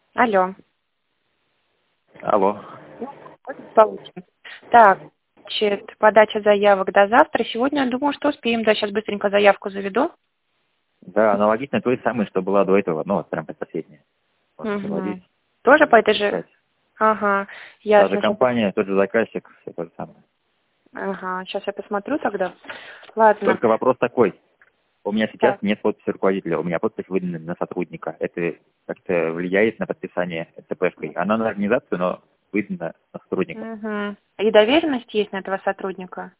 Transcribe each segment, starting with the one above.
Алло. Алло. Получим. Так, значит, подача заявок до завтра. Сегодня, я думаю, что успеем. Да, сейчас быстренько заявку заведу. Да, аналогично той самой, что была до этого, ну, вот прям предпоследняя. Угу. Тоже по этой же? Ага, Та ясно. же компания, тот же заказчик, все то же самое. Ага, сейчас я посмотрю тогда. Ладно. Только вопрос такой. У меня сейчас Так. нет подписи руководителя, у меня подпись выдана на сотрудника. Это как-то влияет на подписание ЦПшкой. Она на организацию, но выдана на сотрудника. Угу. И доверенность есть на этого сотрудника?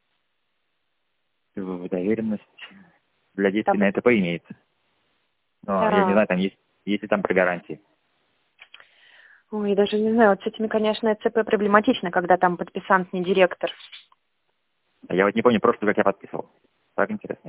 Доверенность для действий Там... на ЭТП имеется. Но я не Так. знаю, там есть ли там про гарантии. Ой, даже не знаю, вот с этими, конечно, ЦП проблематично, когда там подписант не директор. Я вот не помню просто, как я подписывал. Так интересно.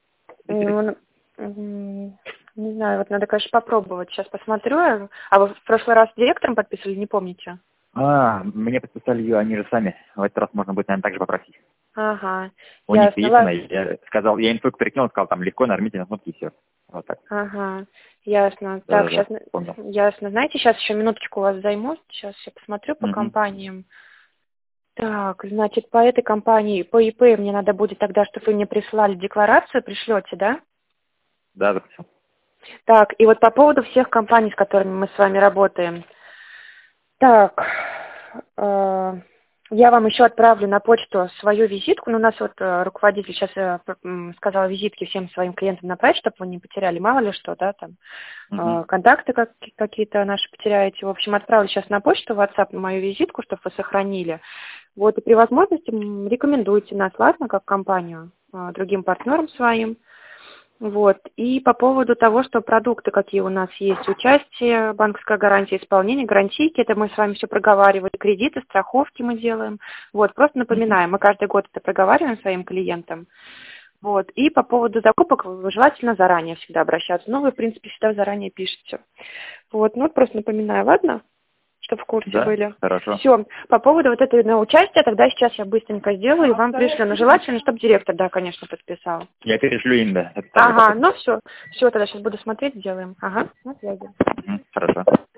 Не знаю, вот надо, конечно, попробовать. Сейчас посмотрю. А вы в прошлый раз директором подписывали, не помните? Мне подписали ее, они же сами. В этот раз можно будет, наверное, также попросить. Ага, У них ясно. есть она, я сказал, я инфу перекинул, сказал, там легко нажмите на кнопки и все. Вот так. Ага, ясно. Да, Так, да, сейчас, помню. ясно. Знаете, сейчас еще минуточку у вас займу. Сейчас я посмотрю по Угу. компаниям. Так, значит, по этой компании, по ИП мне надо будет тогда, чтобы вы мне прислали декларацию, пришлете, да? Да, да, все. Так, и вот по поводу всех компаний, с которыми мы с вами работаем. Так, я вам еще отправлю на почту свою визитку. Ну, у нас вот руководитель сейчас сказал визитки всем своим клиентам направить, чтобы вы не потеряли, мало ли что, да, там, контакты какие-то наши потеряете. В общем, отправлю сейчас на почту, в WhatsApp мою визитку, чтобы вы сохранили. Вот, и при возможности рекомендуйте нас, ладно, как компанию, другим партнерам своим. Вот. И по поводу того, что продукты, какие у нас есть, участие, банковская гарантия, исполнение, гарантийки, это мы с вами все проговаривали, кредиты, страховки мы делаем. Вот, просто напоминаем, мы каждый год это проговариваем своим клиентам. Вот. И по поводу закупок желательно заранее всегда обращаться. Ну, вы, в принципе, всегда заранее пишете. Вот, ну, просто напоминаю, ладно? Чтобы в курсе Да, были. хорошо. Все. По поводу вот этого участия, тогда сейчас я быстренько сделаю и вам пришлю. Но желательно, чтобы директор, да, конечно, подписал. Я перешлю им, да. Это Ага, ну все. Все, тогда сейчас буду смотреть, сделаем. Ага, на связи. Хорошо.